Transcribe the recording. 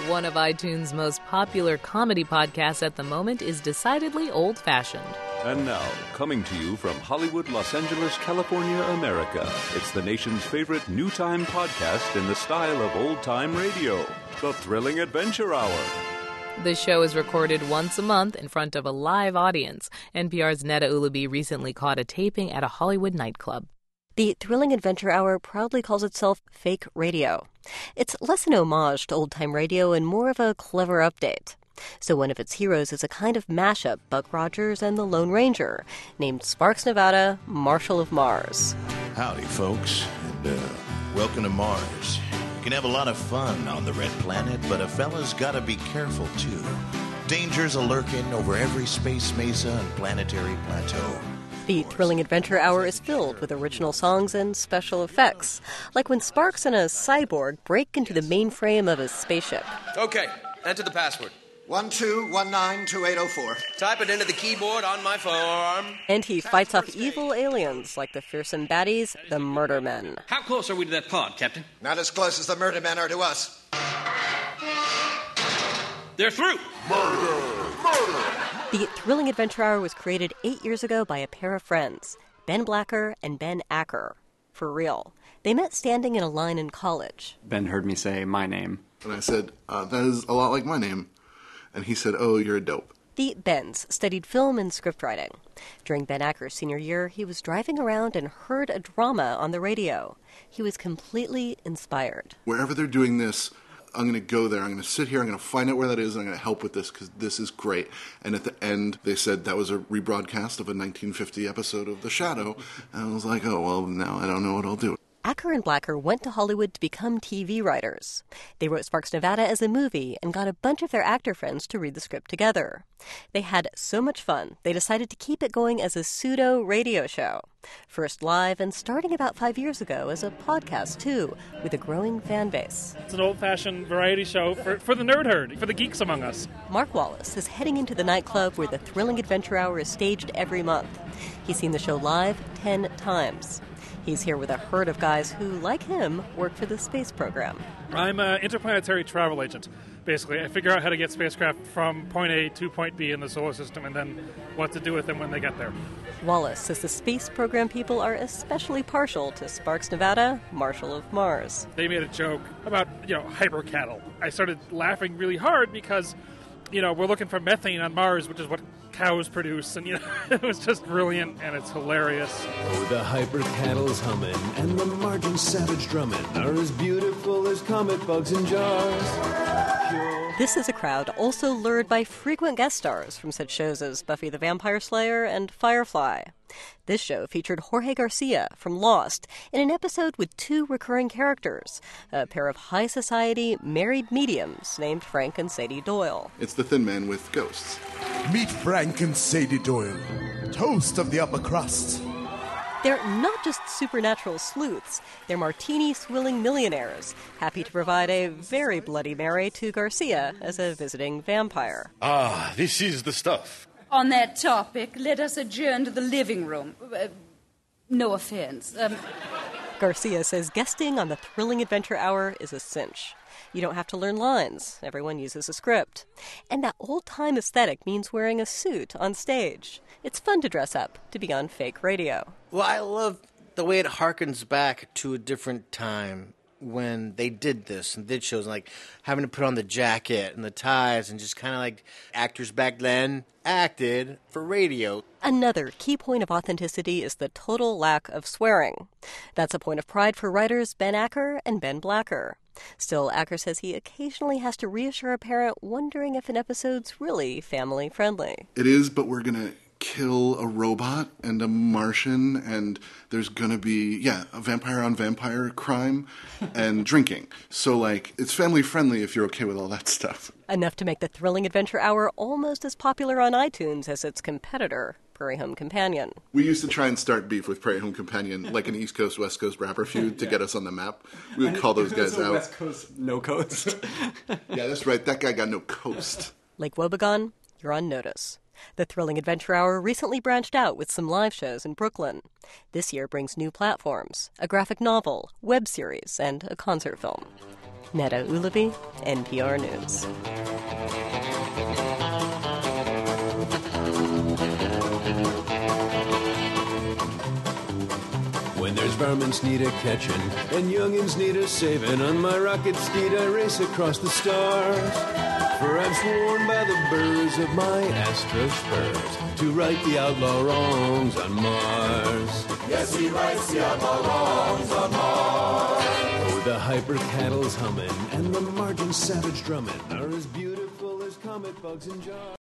One of iTunes' most popular comedy podcasts at the moment is decidedly old-fashioned. And now, coming to you from Hollywood, Los Angeles, California, America, it's the nation's favorite new time podcast in the style of old-time radio, The Thrilling Adventure Hour. The show is recorded once a month in front of a live audience. NPR's Neda Ulaby recently caught a taping at a Hollywood nightclub. The Thrilling Adventure Hour proudly calls itself fake radio. It's less an homage to old-time radio and more of a clever update. So one of its heroes is a kind of mashup, Buck Rogers and the Lone Ranger, named Sparks Nevada, Marshal of Mars. Howdy, folks, and welcome to Mars. You can have a lot of fun on the Red Planet, but a fella's gotta be careful, too. Dangers a-lurking over every space mesa and planetary plateau. The Thrilling Adventure Hour is filled with original songs and special effects, like when Sparks and a cyborg break into the mainframe of a spaceship. Okay, enter the password. 12192804. Type it into the keyboard on my forearm. And he fights off evil aliens like the fearsome baddies, the Murder Men. How close are we to that pod, Captain? Not as close as the Murder Men are to us. They're through! Murder! The Thrilling Adventure Hour was created 8 years ago by a pair of friends, Ben Blacker and Ben Acker. For real. They met standing in a line in college. Ben heard me say my name. And I said, that is a lot like my name. And he said, oh, you're a dope. The Bens studied film and scriptwriting. During Ben Acker's senior year, he was driving around and heard a drama on the radio. He was completely inspired. Wherever they're doing this, I'm going to go there. I'm going to sit here. I'm going to find out where that is. And I'm going to help with this because this is great. And at the end, they said that was a rebroadcast of a 1950 episode of The Shadow. And I was like, oh, well, now I don't know what I'll do. Acker and Blacker went to Hollywood to become TV writers. They wrote Sparks Nevada as a movie and got a bunch of their actor friends to read the script together. They had so much fun, they decided to keep it going as a pseudo-radio show. First live and starting about 5 years ago as a podcast, too, with a growing fan base. It's an old-fashioned variety show for the nerd herd, for the geeks among us. Mark Wallace is heading into the nightclub where the Thrilling Adventure Hour is staged every month. He's seen the show live 10 times. He's here with a herd of guys who, like him, work for the space program. I'm an interplanetary travel agent. Basically, I figure out how to get spacecraft from point A to point B in the solar system and then what to do with them when they get there. Wallace says the space program people are especially partial to Sparks Nevada, Marshal of Mars. They made a joke about, hyper cattle. I started laughing really hard because, we're looking for methane on Mars, which is what cows produce, and it was just brilliant, and it's hilarious. Oh, the hyper cattle's humming, and the Martian savage drumming are as beautiful as comet bugs in jars. This is a crowd also lured by frequent guest stars from such shows as Buffy the Vampire Slayer and Firefly. This show featured Jorge Garcia from Lost in an episode with two recurring characters, a pair of high society married mediums named Frank and Sadie Doyle. It's the Thin Man with ghosts. Meet Frank and Sadie Doyle, toast of the upper crust. They're not just supernatural sleuths, they're martini-swilling millionaires, happy to provide a very Bloody Mary to Garcia as a visiting vampire. Ah, this is the stuff. On that topic, let us adjourn to the living room. No offense. Garcia says guesting on the Thrilling Adventure Hour is a cinch. You don't have to learn lines. Everyone uses a script. And that old-time aesthetic means wearing a suit on stage. It's fun to dress up, to be on fake radio. Well, I love the way it harkens back to a different time when they did this and did shows, like having to put on the jacket and the ties and just kind of like actors back then acted for radio. Another key point of authenticity is the total lack of swearing. That's a point of pride for writers Ben Acker and Ben Blacker. Still, Acker says he occasionally has to reassure a parent wondering if an episode's really family-friendly. It is, but we're going to kill a robot and a Martian, and there's gonna be, a vampire-on-vampire crime and drinking. So, it's family-friendly if you're okay with all that stuff. Enough to make the Thrilling Adventure Hour almost as popular on iTunes as its competitor, Prairie Home Companion. We used to try and start beef with Prairie Home Companion, like an East Coast, West Coast rapper feud to get us on the map. We would call those guys out. West Coast, no coast. Yeah, that's right. That guy got no coast. Lake Wobegon, you're on notice. The Thrilling Adventure Hour recently branched out with some live shows in Brooklyn. This year brings new platforms, a graphic novel, web series, and a concert film. Neda Ulaby, NPR News. When there's varmints need a catching and youngins need a saving, on my rocket steed I race across the stars. For I'm sworn by the burrs of my Astra spurs to right the outlaw wrongs on Mars. Yes, he rights the outlaw wrongs on Mars. Oh, the hyper cattle's humming and the margin savage drumming are as beautiful as comet bugs in jars.